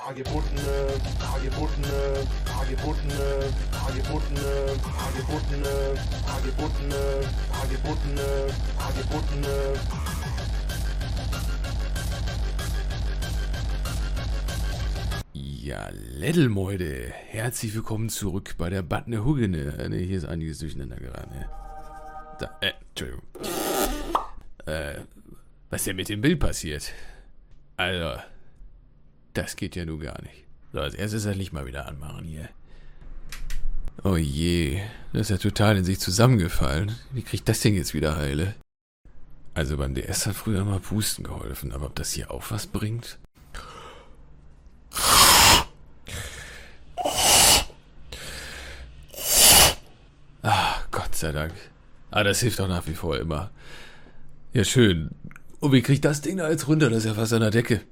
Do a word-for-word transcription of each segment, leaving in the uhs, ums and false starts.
Hagebuttene, Hagebuttene, Hagebuttene, Hagebuttene, Hagebuttene, Hagebuttene, Hagebuttene, Hagebuttene. Ja, Lädelmäude, herzlich willkommen zurück bei der Batne Huggene. Ne, hier ist einiges durcheinander geraten. Ne? Da, äh, Entschuldigung. Äh, was ist denn mit dem Bild passiert? Also, das geht ja nun gar nicht. So, als erstes das Licht mal wieder anmachen hier. Oh je, das ist ja total in sich zusammengefallen. Wie krieg ich das denn jetzt wieder heile? Also beim D S hat früher mal Pusten geholfen, aber ob das hier auch was bringt? Ah, Gott sei Dank. Ah, das hilft auch nach wie vor immer. Ja, schön. Und wie krieg ich das Ding da jetzt runter? Das ist ja fast an der Decke.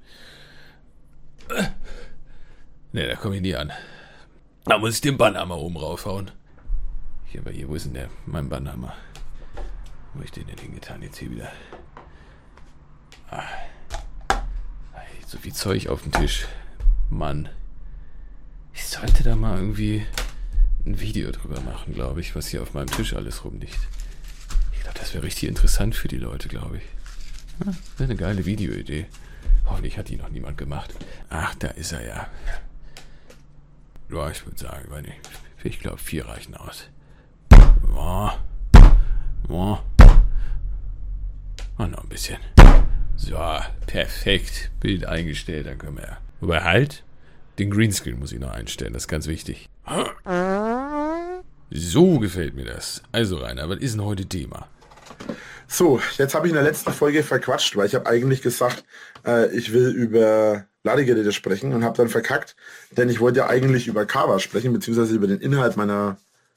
Ne, da komme ich nie an. Da muss ich den Bannhammer oben raufhauen. Hier, aber hier, wo ist denn der, mein Bannhammer? Wo hab ich den denn hingetan jetzt hier wieder? Ah. So viel Zeug auf dem Tisch. Mann. Ich sollte da mal irgendwie ein Video drüber machen, glaube ich, was hier auf meinem Tisch alles rumliegt. Ich glaube, das wäre richtig interessant für die Leute, glaube ich. Ja, wäre eine geile Videoidee. Hoffentlich hat die noch niemand gemacht. Ach, da ist er ja. Ja, ich würde sagen, weil nicht. Ich glaube, vier reichen aus. Boah. Boah. Und noch ein bisschen. So, perfekt. Bild eingestellt, dann können wir ja. Wobei halt, den Greenscreen muss ich noch einstellen, das ist ganz wichtig. So gefällt mir das. Also Rainer, was ist denn heute Thema? So, jetzt habe ich in der letzten Folge verquatscht, weil ich habe eigentlich gesagt, äh, ich will über Ladegeräte sprechen und habe dann verkackt, denn ich wollte ja eigentlich über Kava sprechen, beziehungsweise über den Inhalt meiner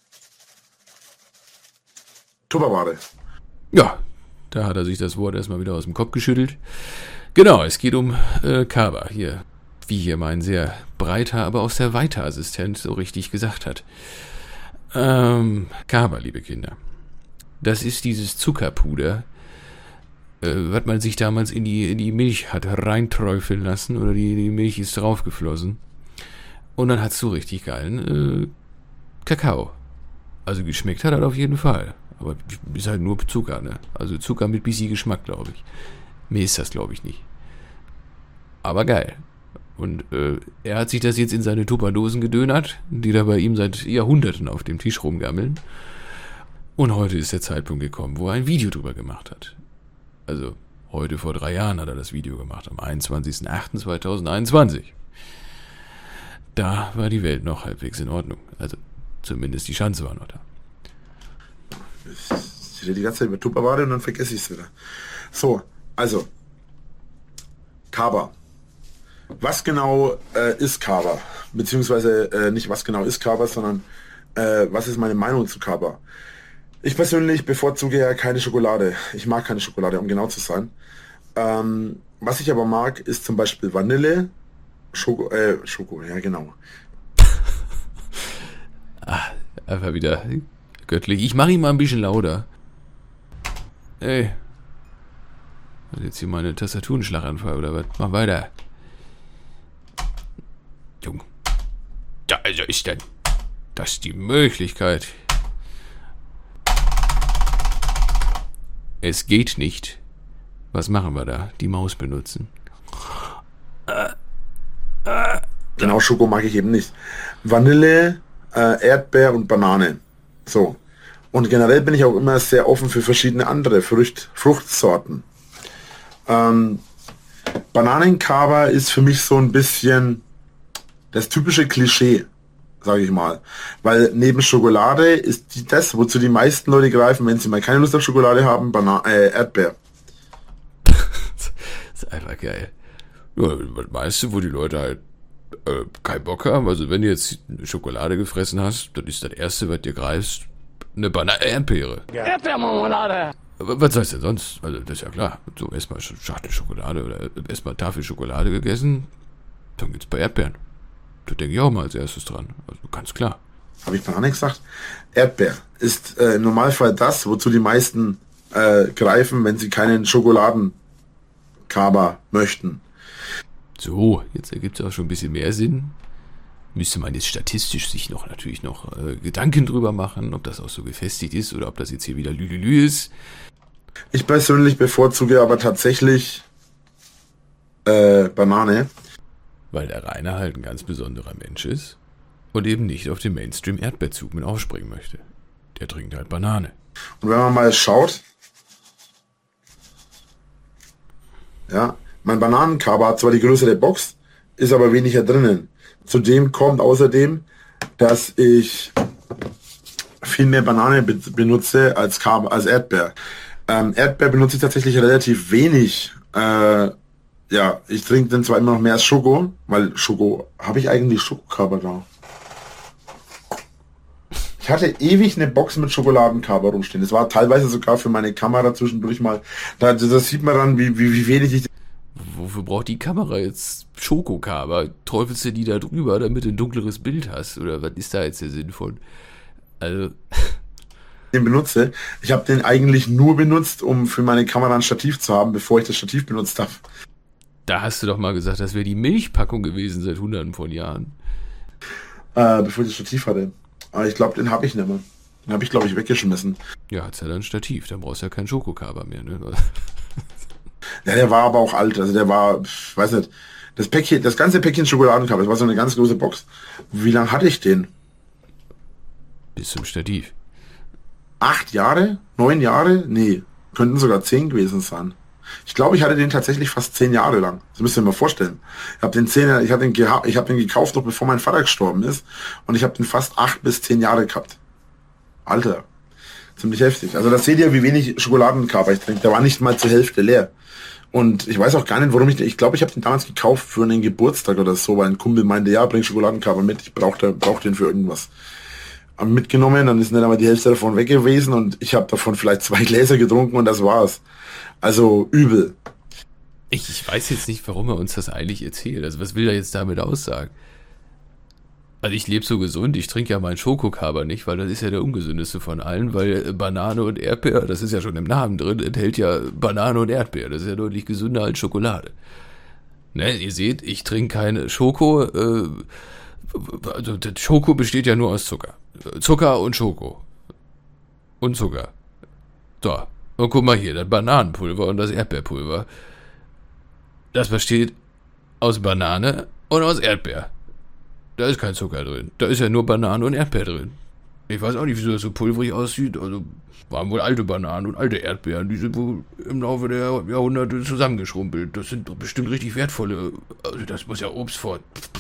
Tupperware. Ja, da hat er sich das Wort erstmal wieder aus dem Kopf geschüttelt. Genau, es geht um äh, Kava hier. Wie hier mein sehr breiter, aber auch sehr weiter Assistent so richtig gesagt hat. Ähm, Kava, liebe Kinder. Das ist dieses Zuckerpuder, äh, was man sich damals in die, in die Milch hat reinträufeln lassen, oder die, die Milch ist draufgeflossen. Und dann hat's so richtig geilen äh, Kakao. Also geschmeckt hat er auf jeden Fall. Aber ist halt nur Zucker, ne? Also Zucker mit bisschen Geschmack, glaube ich. Mehr ist das, glaube ich, nicht. Aber geil. Und äh, er hat sich das jetzt in seine Tupperdosen gedönert, die da bei ihm seit Jahrhunderten auf dem Tisch rumgammeln. Und heute ist der Zeitpunkt gekommen, wo er ein Video drüber gemacht hat. Also heute vor drei Jahren hat er das Video gemacht, am einundzwanzigsten achten zweitausendeinundzwanzig. Da war die Welt noch halbwegs in Ordnung. Also zumindest die Schanze war noch da. Ich rede die ganze Zeit über Tupperware und dann vergesse ich es wieder. So, also Kava. Was genau äh, ist Kava? Beziehungsweise äh, nicht was genau ist Kava, sondern äh, was ist meine Meinung zu Kava? Ich persönlich bevorzuge ja keine Schokolade. Ich mag keine Schokolade, um genau zu sein. Ähm, was ich aber mag, ist zum Beispiel Vanille, Schoko, äh, Schoko, ja genau. Ah, einfach wieder göttlich. Ich mache ihn mal ein bisschen lauter. Ey. Hat jetzt hier meine Tastatur einen Schlaganfall oder was? Mach weiter. Jung. Da also ist denn das die Möglichkeit. Es geht nicht. Was machen wir da? Die Maus benutzen. Genau, Schoko mag ich eben nicht. Vanille, äh, Erdbeer und Banane. So. Und generell bin ich auch immer sehr offen für verschiedene andere Frucht, Fruchtsorten. Ähm, Bananenkava ist für mich so ein bisschen das typische Klischee, sage ich mal. Weil neben Schokolade ist die, das, wozu die meisten Leute greifen, wenn sie mal keine Lust auf Schokolade haben, Bana äh, Erdbeer. Das ist einfach geil. Ja, was meinst du, wo die Leute halt äh, keinen Bock haben? Also wenn du jetzt Schokolade gefressen hast, dann ist das Erste, was dir greifst, eine Banane Erdbeere. Ja. Erdbeermarmelade. Was heißt denn sonst? Also das ist ja klar. So erstmal Schachtel Schokolade oder erstmal Tafel Schokolade gegessen, dann geht's bei Erdbeeren. Da denke ich auch mal als erstes dran. Also ganz klar. Habe ich Banane gesagt? Erdbeer ist äh, im Normalfall das, wozu die meisten äh, greifen, wenn sie keinen Schokoladenkaba möchten. So, jetzt ergibt es auch schon ein bisschen mehr Sinn. Müsste man jetzt statistisch sich noch natürlich noch äh, Gedanken drüber machen, ob das auch so gefestigt ist oder ob das jetzt hier wieder Lülülü ist. Ich persönlich bevorzuge aber tatsächlich äh, Banane. Weil der Rainer halt ein ganz besonderer Mensch ist und eben nicht auf den Mainstream-Erdbeerzug mit aufspringen möchte. Der trinkt halt Banane. Und wenn man mal schaut, ja, mein Bananenkaba hat zwar die größere Box, ist aber weniger drinnen. Zudem kommt außerdem, dass ich viel mehr Banane be- benutze als, Kaba, als Erdbeer. Ähm, Erdbeer benutze ich tatsächlich relativ wenig. Äh, ja, ich trinke dann zwar immer noch mehr als Schoko, weil Schoko, habe ich eigentlich Schokokaba da? Ich hatte ewig eine Box mit Schokoladenkaba rumstehen. Das war teilweise sogar für meine Kamera zwischendurch mal. Da, das sieht man dann, wie, wie, wie wenig ich... Wofür braucht die Kamera jetzt Schokokaba? Träufelst du die da drüber, damit du ein dunkleres Bild hast? Oder was ist da jetzt der Sinn von? Also... den benutze. Ich habe den eigentlich nur benutzt, um für meine Kamera ein Stativ zu haben, bevor ich das Stativ benutzt habe. Da hast du doch mal gesagt, das wäre die Milchpackung gewesen seit hunderten von Jahren. Äh, bevor ich das Stativ hatte. Aber ich glaube, den habe ich nicht mehr. Den habe ich, glaube ich, weggeschmissen. Ja, hat's ja dann ein Stativ, dann brauchst du ja keinen Schokokaba mehr, ne? Ja, der war aber auch alt. Also der war, ich weiß nicht, das Päckchen, das ganze Päckchen Schokoladenkaba, das war so eine ganz große Box. Wie lange hatte ich den? Bis zum Stativ. Acht Jahre? Neun Jahre? Nee, könnten sogar zehn gewesen sein. Ich glaube, ich hatte den tatsächlich fast zehn Jahre lang. Das müsst ihr mir vorstellen. Ich habe den zehn, ich habe den, geha- ich habe den gekauft, noch bevor mein Vater gestorben ist, und ich habe den fast acht bis zehn Jahre gehabt. Alter, ziemlich heftig. Also das seht ihr, wie wenig Schokoladenkaba ich trinke. Der war nicht mal zur Hälfte leer. Und ich weiß auch gar nicht, warum ich den, ich glaube, ich habe den damals gekauft für einen Geburtstag oder so, weil ein Kumpel meinte, ja, bring Schokoladenkaba mit, ich brauche brauch den für irgendwas. Haben mitgenommen, dann ist nicht einmal die Hälfte davon weg gewesen und ich habe davon vielleicht zwei Gläser getrunken und das war's. Also übel. Ich, ich weiß jetzt nicht, warum er uns das eigentlich erzählt. Also was will er jetzt damit aussagen? Also ich lebe so gesund, ich trinke ja meinen Schokokaba nicht, weil das ist ja der ungesündeste von allen, weil Banane und Erdbeer, das ist ja schon im Namen drin, enthält ja Banane und Erdbeer. Das ist ja deutlich gesünder als Schokolade. Ne, ihr seht, ich trinke keine Schoko. Äh, also das Schoko besteht ja nur aus Zucker. Zucker und Schoko. Und Zucker. So. Und guck mal hier, das Bananenpulver und das Erdbeerpulver. Das besteht aus Banane und aus Erdbeer. Da ist kein Zucker drin. Da ist ja nur Banane und Erdbeer drin. Ich weiß auch nicht, wieso das so pulverig aussieht. Also waren wohl alte Bananen und alte Erdbeeren. Die sind wohl im Laufe der Jahrhunderte zusammengeschrumpelt. Das sind doch bestimmt richtig wertvolle... Also das muss ja Obst vor...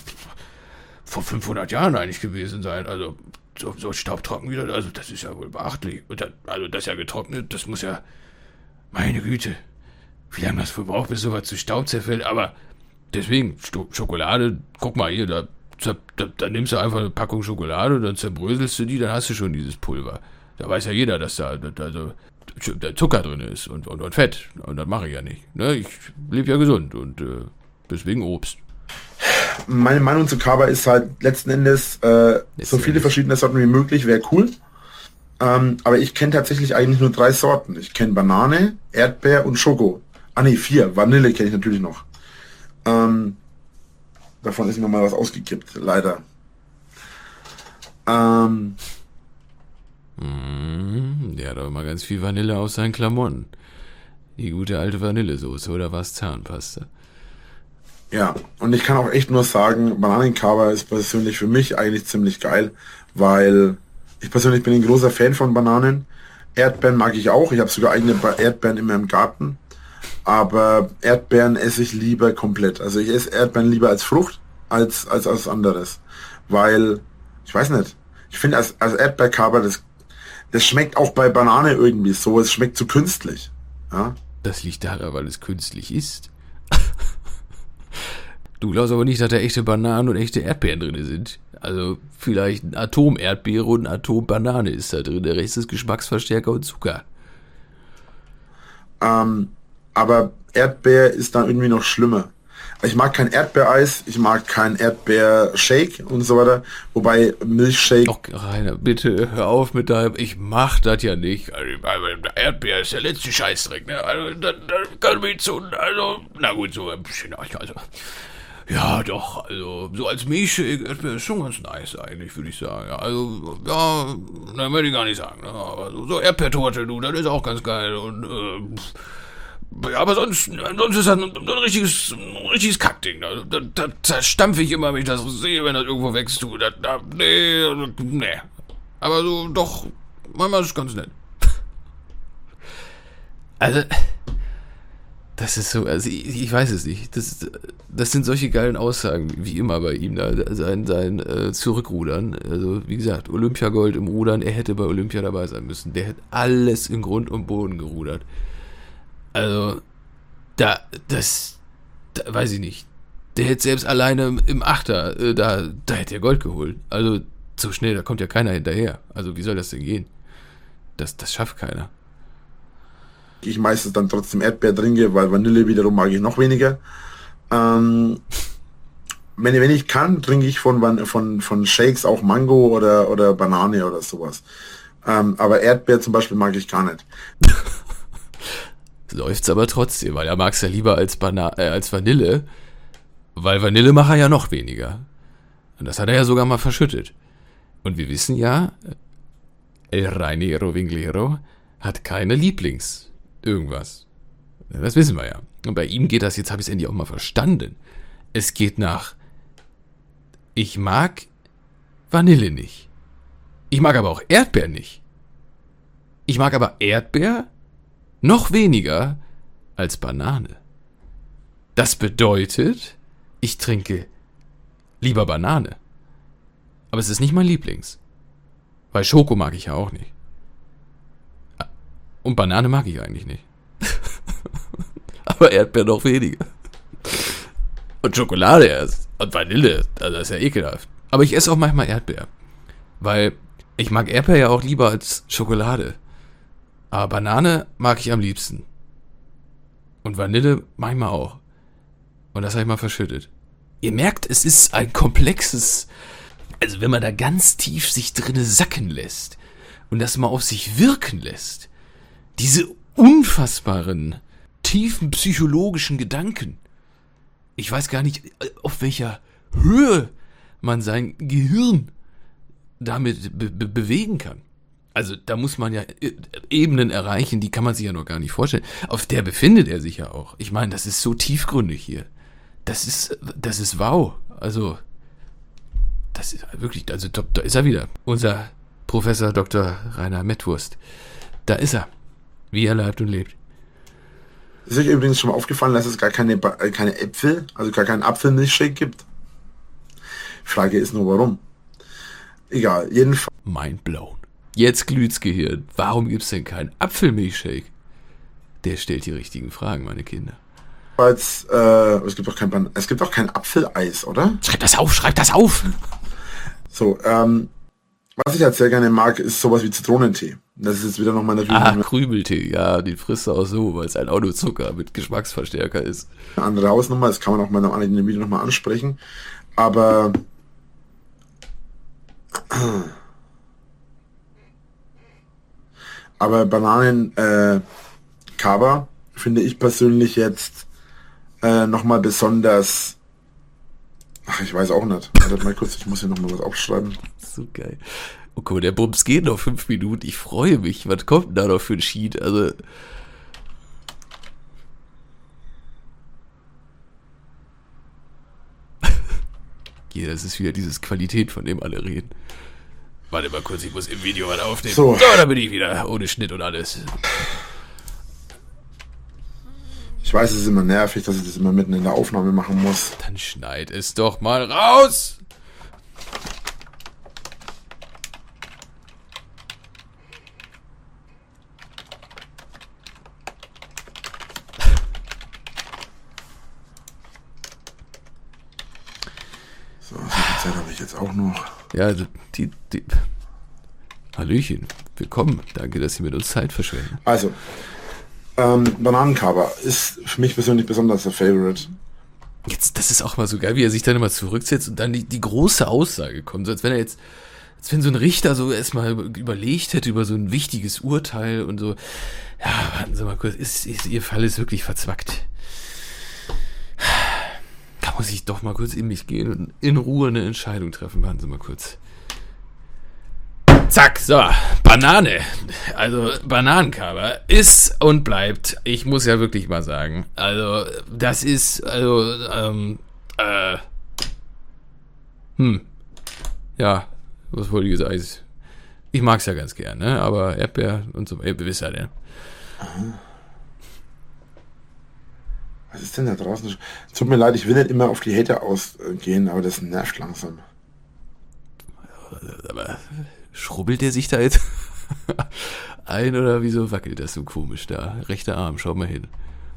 vor fünfhundert Jahren eigentlich gewesen sein. Also so, so staubtrocken wieder. Also das ist ja wohl beachtlich. Und dann, also das ist ja getrocknet. Das muss ja... Meine Güte. Wie lange das wohl braucht, bis sowas zu Staub zerfällt. Aber deswegen, Sto- Schokolade, guck mal hier, da... Da, da, da nimmst du einfach eine Packung Schokolade, dann zerbröselst du die, dann hast du schon dieses Pulver. Da weiß ja jeder, dass da, da, da, da Zucker drin ist und, und, und Fett. Und das mache ich ja nicht. Ne? Ich lebe ja gesund und äh, deswegen Obst. Meine Meinung zu Kaba ist halt letzten Endes äh, so viele verschiedene Sorten wie möglich, wäre cool. Ähm, aber ich kenne tatsächlich eigentlich nur drei Sorten. Ich kenne Banane, Erdbeer und Schoko. Ah ne, vier. Vanille kenne ich natürlich noch. Ähm, Davon ist mir mal was ausgekippt, leider. Ähm. Mm, der hat doch immer ganz viel Vanille aus seinen Klamotten. Die gute alte Vanillesoße oder was? Zahnpasta. Ja, und ich kann auch echt nur sagen, Bananenkaba ist persönlich für mich eigentlich ziemlich geil, weil ich persönlich bin ein großer Fan von Bananen. Erdbeeren mag ich auch. Ich habe sogar eigene Erdbeeren in meinem Garten. Aber Erdbeeren esse ich lieber komplett. Also ich esse Erdbeeren lieber als Frucht, als als als anderes. Weil, ich weiß nicht, ich finde als, als Erdbeerkaba, das, das schmeckt auch bei Banane irgendwie so, es schmeckt zu künstlich. Ja? Das liegt daran, weil es künstlich ist. Du glaubst aber nicht, dass da echte Bananen und echte Erdbeeren drin sind. Also vielleicht ein Atom-Erdbeere und ein Atom-Banane ist da drin. Der Rest ist Geschmacksverstärker und Zucker. Ähm, aber Erdbeer ist dann irgendwie noch schlimmer. Ich mag kein Erdbeereis, ich mag kein Erdbeershake und so weiter. Wobei Milchshake... Doch, Rainer, bitte hör auf mit deinem... Ich mach das ja nicht. Also, Erdbeer ist der letzte Scheißdreck, ne? Also, da, da kann mich zu... Also, na gut, so ein bisschen... Also, Ja, doch, also so als Milchshake Erdbeer ist schon ganz nice eigentlich, würde ich sagen. Ja, also, ja, da würde ich gar nicht sagen. Aber so, so Erdbeertorte, du, das ist auch ganz geil. Und, äh, ja, aber sonst, sonst ist das ein, ein richtiges, ein richtiges Kackding. Da, da, da, da stampfe ich immer, wenn ich das sehe, wenn das irgendwo wächst, du. Da, da, nee, nee. Aber so, doch, manchmal ist es ganz nett. Also, das ist so, also ich, ich weiß es nicht. Das, das sind solche geilen Aussagen, wie immer bei ihm, da, sein, sein äh, Zurückrudern. Also, wie gesagt, Olympiagold im Rudern, er hätte bei Olympia dabei sein müssen. Der hätte alles in Grund und Boden gerudert. Also, da, das, da, weiß ich nicht. Der hätte selbst alleine im Achter, äh, da, da hätte er Gold geholt. Also, so schnell, da kommt ja keiner hinterher. Also, wie soll das denn gehen? Das, das schafft keiner. Ich meistens dann trotzdem Erdbeer trinke, weil Vanille wiederum mag ich noch weniger. Ähm, wenn, wenn ich kann, trinke ich von, von, von Shakes auch Mango oder, oder Banane oder sowas. Ähm, aber Erdbeer zum Beispiel mag ich gar nicht. Läuft's aber trotzdem, weil er mag's ja lieber als, Bana- äh, als Vanille, weil Vanille macht er ja noch weniger. Und das hat er ja sogar mal verschüttet. Und wir wissen ja, El Reinero Vinglero hat keine Lieblings- irgendwas. Das wissen wir ja. Und bei ihm geht das, jetzt habe ich es endlich auch mal verstanden. Es geht nach, ich mag Vanille nicht. Ich mag aber auch Erdbeer nicht. Ich mag aber Erdbeer noch weniger als Banane. Das bedeutet, ich trinke lieber Banane. Aber es ist nicht mein Lieblings. Weil Schoko mag ich ja auch nicht. Und Banane mag ich eigentlich nicht. Aber Erdbeer noch weniger. Und Schokolade erst. Und Vanille. Also das ist ja ekelhaft. Aber ich esse auch manchmal Erdbeer. Weil ich mag Erdbeer ja auch lieber als Schokolade. Aber Banane mag ich am liebsten. Und Vanille manchmal auch. Und das habe ich mal verschüttet. Ihr merkt, es ist ein komplexes... Also wenn man da ganz tief sich drinne sacken lässt und das mal auf sich wirken lässt, diese unfassbaren, tiefen psychologischen Gedanken. Ich weiß gar nicht, auf welcher Höhe man sein Gehirn damit be- be- bewegen kann. Also da muss man ja Ebenen erreichen, die kann man sich ja noch gar nicht vorstellen. Auf der befindet er sich ja auch. Ich meine, das ist so tiefgründig hier. Das ist, das ist wow. Also, das ist wirklich, also da ist er wieder. Unser Professor Doktor Rainer Mettwurst. Da ist er. Wie er lebt und lebt. Ist euch übrigens schon mal aufgefallen, dass es gar keine, keine Äpfel, also gar keinen Apfelmilchshake gibt? Frage ist nur, warum. Egal, jedenfalls. Mind blown. Jetzt glüht's Gehirn. Warum gibt's denn keinen Apfelmilchshake? Der stellt die richtigen Fragen, meine Kinder. Äh, es gibt doch kein, Ban- es gibt auch kein Apfeleis, oder? Schreib das auf, schreib das auf! So, ähm, was ich halt sehr gerne mag, ist sowas wie Zitronentee. Das ist jetzt wieder nochmal natürlich Ah, eine Krümeltee, ja, den frisst du auch so, weil es ein Autozucker mit Geschmacksverstärker ist. andere Hausnummer. Das kann man auch mal in dem Video nochmal ansprechen. Aber aber Bananen äh, Kaba finde ich persönlich jetzt äh, nochmal besonders. Ach, ich weiß auch nicht. Warte mal kurz, ich muss hier nochmal was aufschreiben. So geil. Oh, guck mal, der Bums geht noch fünf Minuten. Ich freue mich. Was kommt denn da noch für ein Sheet? Also. Hier, das ist wieder dieses Qualität, von dem alle reden. Warte mal kurz, ich muss im Video was aufnehmen. So, so da bin ich wieder. Ohne Schnitt und alles. Ich weiß, es ist immer nervig, dass ich das immer mitten in der Aufnahme machen muss. Dann schneid es doch mal raus! So, so viel Zeit habe ich jetzt auch noch. Ja, die, die. Hallöchen, willkommen. Danke, dass Sie mit uns Zeit verschwenden. Also, ähm, Bananenkaba ist für mich persönlich besonders der Favorite. Jetzt, das ist auch mal so geil, wie er sich dann immer zurücksetzt und dann die, die große Aussage kommt. So als wenn er jetzt, als wenn so ein Richter so erstmal überlegt hätte über so ein wichtiges Urteil und so. Ja, warten Sie mal kurz, ist, ist, Ihr Fall ist wirklich verzwackt. Da muss ich doch mal kurz in mich gehen und in Ruhe eine Entscheidung treffen. Warten Sie mal kurz. Zack, so, Banane. Also Bananenkaba ist und bleibt, ich muss ja wirklich mal sagen, also das ist, also, ähm, äh, hm, ja, was wollte ich sagen? Ich mag's ja ganz gern, ne, aber Erdbeer und so, ihr wisst ja, ne. Was ist denn da draußen? Tut mir leid, ich will nicht immer auf die Hater ausgehen, aber das nervt langsam. Aber schrubbelt der sich da jetzt ein oder wieso wackelt das so komisch da? Rechter Arm, schau mal hin.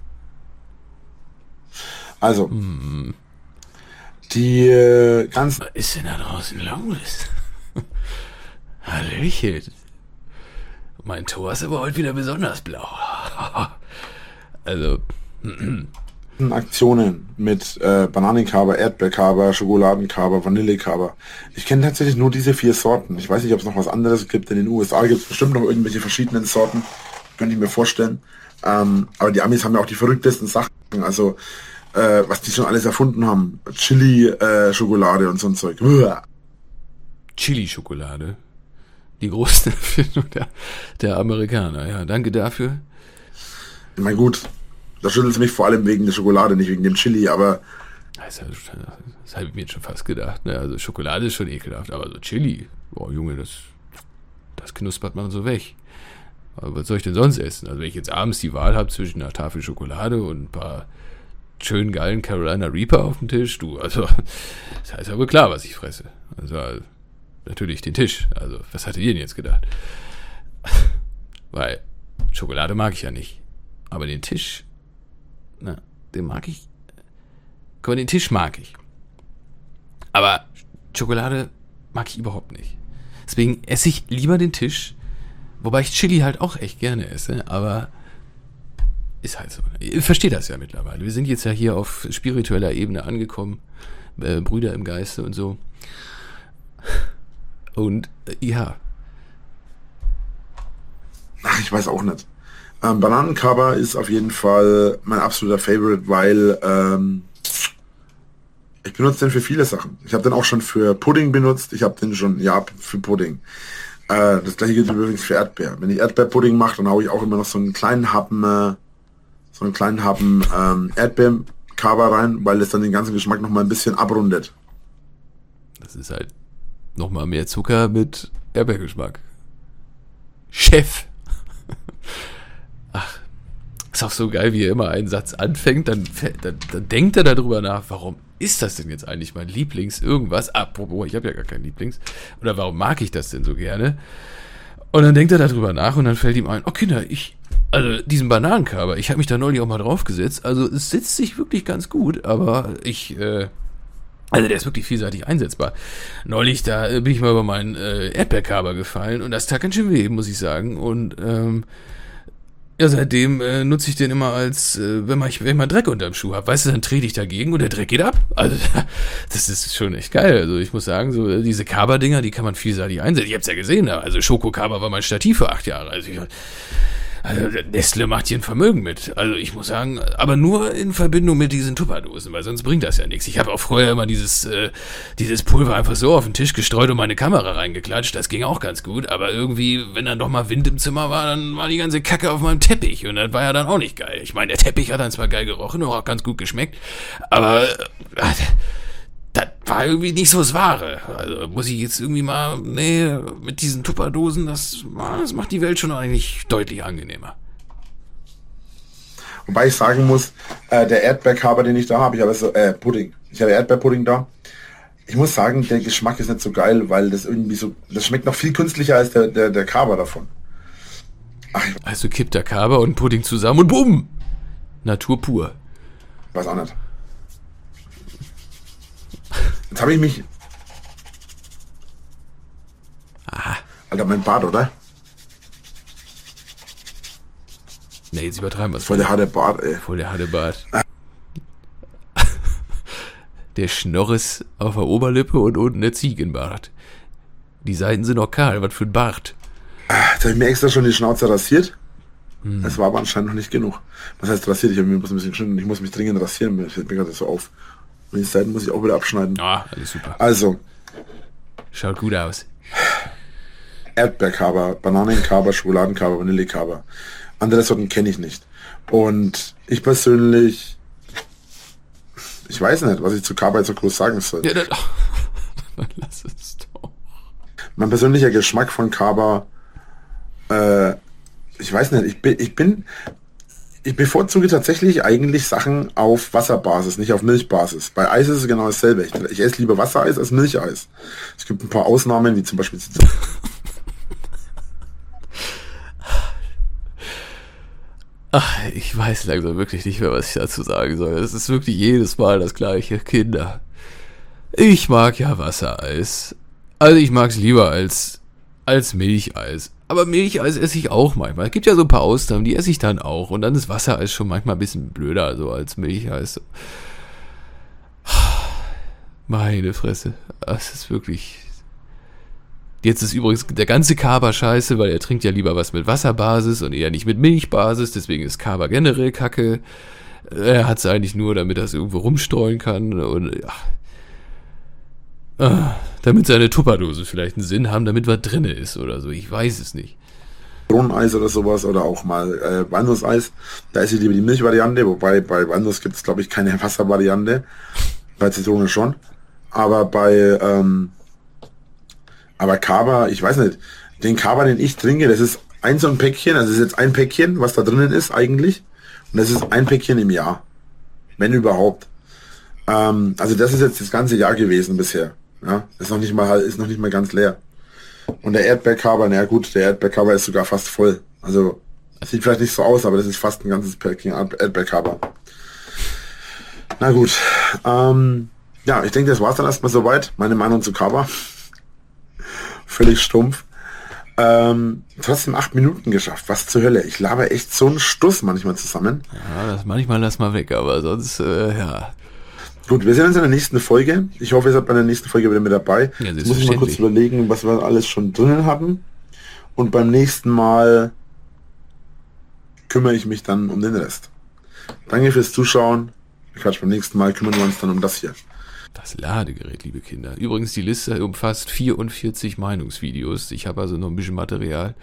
Also, hm. die äh, ganzen... Was ist denn da draußen los? Hallöchen. Mein Tor ist aber heute wieder besonders blau. Also... Aktionen mit äh, Bananenkaba, Erdbeerkaba, Schokoladenkaba, Vanillekaba. Ich kenne tatsächlich nur diese vier Sorten. Ich weiß nicht, ob es noch was anderes gibt. In den U S A gibt es bestimmt noch irgendwelche verschiedenen Sorten. Könnte ich mir vorstellen. Ähm, aber die Amis haben ja auch die verrücktesten Sachen. Also, äh, was die schon alles erfunden haben. Chili-Schokolade äh, und so ein Zeug. Uah. Chili-Schokolade. Die große Erfindung der, der Amerikaner. Ja, danke dafür. Ich meine, gut. Da schüttelt es mich vor allem wegen der Schokolade, nicht wegen dem Chili, aber... Das, das habe ich mir jetzt schon fast gedacht. Ne? Also Schokolade ist schon ekelhaft, aber so Chili, boah Junge, das, das knuspert man so weg. Aber was soll ich denn sonst essen? Also wenn ich jetzt abends die Wahl habe zwischen einer Tafel Schokolade und ein paar schönen geilen Carolina Reaper auf dem Tisch, du, also das heißt aber klar, was ich fresse. Also natürlich den Tisch. Also was hattet ihr denn jetzt gedacht? Weil Schokolade mag ich ja nicht. Aber den Tisch... Na, den mag ich. Guck mal, den Tisch mag ich. Aber Schokolade mag ich überhaupt nicht. Deswegen esse ich lieber den Tisch, wobei ich Chili halt auch echt gerne esse, aber ist halt so. Ihr versteht das ja mittlerweile. Wir sind jetzt ja hier auf spiritueller Ebene angekommen, äh, Brüder im Geiste und so. Und äh, ja. Ach, ich weiß auch nicht. Ähm, Bananenkaba ist auf jeden Fall mein absoluter Favorite, weil ähm, ich benutze den für viele Sachen. Ich habe den auch schon für Pudding benutzt. Ich habe den schon, ja, für Pudding. Äh, das gleiche gilt übrigens für Erdbeer. Wenn ich Erdbeerpudding mache, dann haue ich auch immer noch so einen kleinen Happen, äh, so einen kleinen Happen ähm, Erdbeerkaba rein, weil es dann den ganzen Geschmack nochmal ein bisschen abrundet. Das ist halt nochmal mehr Zucker mit Erdbeergeschmack. Chef! Ach, ist auch so geil, wie er immer einen Satz anfängt, dann, dann, dann denkt er darüber nach, warum ist das denn jetzt eigentlich mein Lieblings irgendwas? Apropos, ich habe ja gar keinen Lieblings. Oder warum mag ich das denn so gerne? Und dann denkt er darüber nach und dann fällt ihm ein, oh Kinder, ich, also diesen Bananenkaba, ich habe mich da neulich auch mal draufgesetzt, also es sitzt sich wirklich ganz gut, aber ich, äh, also der ist wirklich vielseitig einsetzbar. Neulich, da bin ich mal über meinen äh, Erdbeerkaba gefallen und das tat ganz schön weh, muss ich sagen. Und, ähm, ja, seitdem äh, nutze ich den immer als, äh, wenn, man, wenn ich mal Dreck unterm Schuh habe, weißt du, dann trete ich dagegen und der Dreck geht ab. Also, das ist schon echt geil. Also, ich muss sagen, so diese Kaba-Dinger, die kann man vielseitig einsetzen. Ich hab's ja gesehen, also Schoko-Kaba war mein Stativ für acht Jahre. Also, ich, also Nestle macht hier ein Vermögen mit. Also, ich muss sagen, aber nur in Verbindung mit diesen Tupperdosen, weil sonst bringt das ja nichts. Ich habe auch früher immer dieses, äh, dieses Pulver einfach so auf den Tisch gestreut und meine Kamera reingeklatscht. Das ging auch ganz gut, aber irgendwie, wenn dann doch mal Wind im Zimmer war, dann war die ganze Kacke auf meinem Teppich und das war ja dann auch nicht geil. Ich meine, der Teppich hat dann zwar geil gerochen und auch ganz gut geschmeckt, aber äh, das war irgendwie nicht so das Wahre. Also muss ich jetzt irgendwie mal, nee, mit diesen Tupperdosen, das, das macht die Welt schon eigentlich deutlich angenehmer. Wobei ich sagen muss, äh, der Erdbeerkaba, den ich da habe, ich habe so, äh, Pudding. Ich habe Erdbeerpudding da. Ich muss sagen, der Geschmack ist nicht so geil, weil das irgendwie so, das schmeckt noch viel künstlicher als der, der, der Kaba davon. Ach, ich also kippt der Kaba und Pudding zusammen und bumm! Natur pur. Weiß auch nicht. Jetzt habe ich mich... Ah. Alter, mein Bart, oder? Nee, jetzt übertreiben wir es. Voll der harte Bart, ey. Voll der harte Bart. Ah. Der Schnorres auf der Oberlippe und unten der Ziegenbart. Die Seiten sind noch kahl, was für ein Bart. Jetzt habe ich mir extra schon die Schnauze rasiert. Hm. Das war aber anscheinend noch nicht genug. Was heißt rasiert? Ich habe mir ein bisschen geschnitten. Ich muss mich dringend rasieren. Mir fällt mir gerade so auf. Und die Seiten muss ich auch wieder abschneiden. Ah, alles super. Also, Schaut gut aus. Erdbeerkaba, Bananenkaba, Schokoladenkaba, Vanillekaba. Andere Sorten kenne ich nicht. Und ich persönlich, ich weiß nicht, was ich zu Kaba jetzt so groß sagen soll. Ja, dann, dann lass es doch. Mein persönlicher Geschmack von Kaba, äh, ich weiß nicht, ich bin, ich bin, ich bevorzuge tatsächlich eigentlich Sachen auf Wasserbasis, nicht auf Milchbasis. Bei Eis ist es genau dasselbe. Ich, ich esse lieber Wassereis als Milcheis. Es gibt ein paar Ausnahmen, wie zum Beispiel Ach, ich weiß langsam wirklich nicht mehr, was ich dazu sagen soll. Es ist wirklich jedes Mal das gleiche. Kinder. Ich mag ja Wassereis. Also ich mag es lieber als, als Milcheis. Aber Milcheis esse ich auch manchmal. Es gibt ja so ein paar Ausnahmen, die esse ich dann auch. Und dann ist Wassereis schon manchmal ein bisschen blöder, so als Milcheis. Meine Fresse. Das ist wirklich... Jetzt ist übrigens der ganze Kaba scheiße, weil er trinkt ja lieber was mit Wasserbasis und eher nicht mit Milchbasis. Deswegen ist Kaba generell kacke. Er hat es eigentlich nur, damit er es irgendwo rumstreuen kann. Und ja... Ah, damit seine Tupperdose vielleicht einen Sinn haben, damit was drinne ist oder so. Ich weiß es nicht. Zitroneneis oder sowas oder auch mal äh, Walnusseis. Da ist lieber die Milchvariante, wobei bei Walnuss gibt es, glaube ich, keine Wasservariante. Bei Zitrone schon. Aber bei ähm, aber Kaba, ich weiß nicht, den Kaba, den ich trinke, das ist ein so ein Päckchen, also das ist jetzt ein Päckchen, was da drinnen ist eigentlich. Und das ist ein Päckchen im Jahr. Wenn überhaupt. Ähm, also das ist jetzt das ganze Jahr gewesen bisher. Ja, ist noch nicht mal, ist noch nicht mal ganz leer. Und der Erdbeerkaba, na gut, der Erdbeerkaba ist sogar fast voll. Also, sieht vielleicht nicht so aus, aber das ist fast ein ganzes Päckchen Erdbeerkaba. Na gut. Ähm, ja, ich denke, das war's dann erstmal soweit. Meine Meinung zu Kaba. Völlig stumpf. Ähm, trotzdem acht Minuten geschafft. Was zur Hölle. Ich laber echt so einen Stuss manchmal zusammen. Ja, das manchmal lass mal weg, aber sonst, äh, ja... Gut, wir sehen uns in der nächsten Folge. Ich hoffe, ihr seid bei der nächsten Folge wieder mit dabei. Ja, jetzt muss ich mal kurz überlegen, was wir alles schon drinnen hatten. Und beim nächsten Mal kümmere ich mich dann um den Rest. Danke fürs Zuschauen. Quatsch, beim nächsten Mal kümmern wir uns dann um das hier. Das Ladegerät, liebe Kinder. Übrigens, die Liste umfasst vierundvierzig Meinungsvideos. Ich habe also noch ein bisschen Material.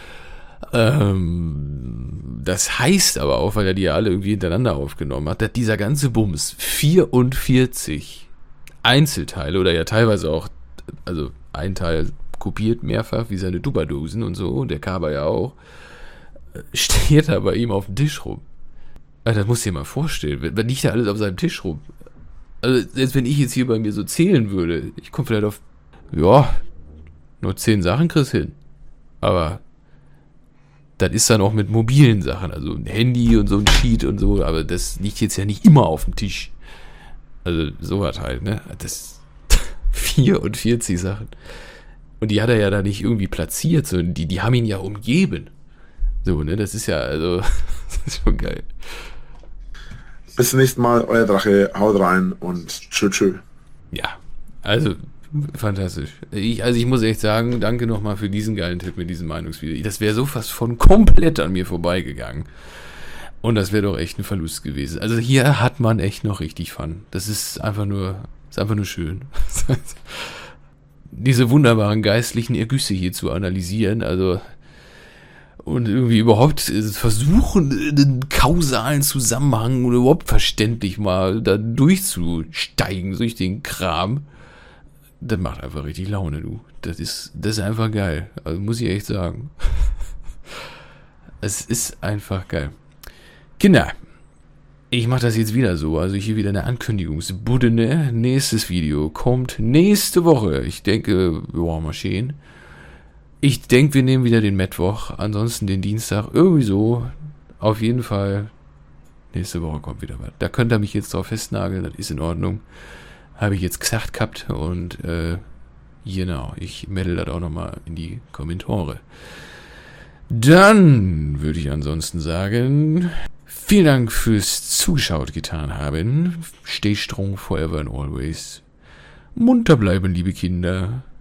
Ähm, das heißt aber auch, weil er die ja alle irgendwie hintereinander aufgenommen hat, dass dieser ganze Bums vierundvierzig Einzelteile oder ja teilweise auch, also ein Teil kopiert mehrfach, wie seine Tupperdosen und so, und der Kaba ja auch, steht da bei ihm auf dem Tisch rum. Also das musst du dir mal vorstellen, wenn liegt da alles auf seinem Tisch rum. Also selbst wenn ich jetzt hier bei mir so zählen würde, ich komme vielleicht auf, ja, nur zehn Sachen kriegst hin. Aber das ist dann auch mit mobilen Sachen, also ein Handy und so ein Sheet und so, aber das liegt jetzt ja nicht immer auf dem Tisch. Also sowas halt, ne? Das vierundvierzig Sachen. Und die hat er ja da nicht irgendwie platziert, sondern die, die haben ihn ja umgeben. So, ne? Das ist ja, also, das ist schon geil. Bis zum nächsten Mal, euer Drache, haut rein und tschö tschö. Ja, also fantastisch. Ich, also ich muss echt sagen, danke nochmal für diesen geilen Tipp mit diesem Meinungsvideo. Das wäre so fast von komplett an mir vorbeigegangen. Und das wäre doch echt ein Verlust gewesen. Also hier hat man echt noch richtig Fun. Das ist einfach nur, ist einfach nur schön. Diese wunderbaren geistlichen Ergüsse hier zu analysieren, also und irgendwie überhaupt versuchen, einen kausalen Zusammenhang oder überhaupt verständlich mal da durchzusteigen durch den Kram. Das macht einfach richtig Laune, du. Das ist, das ist einfach geil. Also muss ich echt sagen. Es ist einfach geil. Kinder, ich mache das jetzt wieder so. Also hier wieder eine Ankündigungsbudde. Ne? Nächstes Video kommt nächste Woche. Ich denke, ja, mal schön. Ich denke, wir nehmen wieder den Mittwoch. Ansonsten den Dienstag. Irgendwie so. Auf jeden Fall. Nächste Woche kommt wieder was. Da könnt ihr mich jetzt drauf festnageln. Das ist in Ordnung. Habe ich jetzt gesagt gehabt und äh, genau, ich melde das auch nochmal in die Kommentare. Dann würde ich ansonsten sagen, vielen Dank fürs Zugeschaut getan haben. Stay strong forever and always. Munter bleiben, liebe Kinder.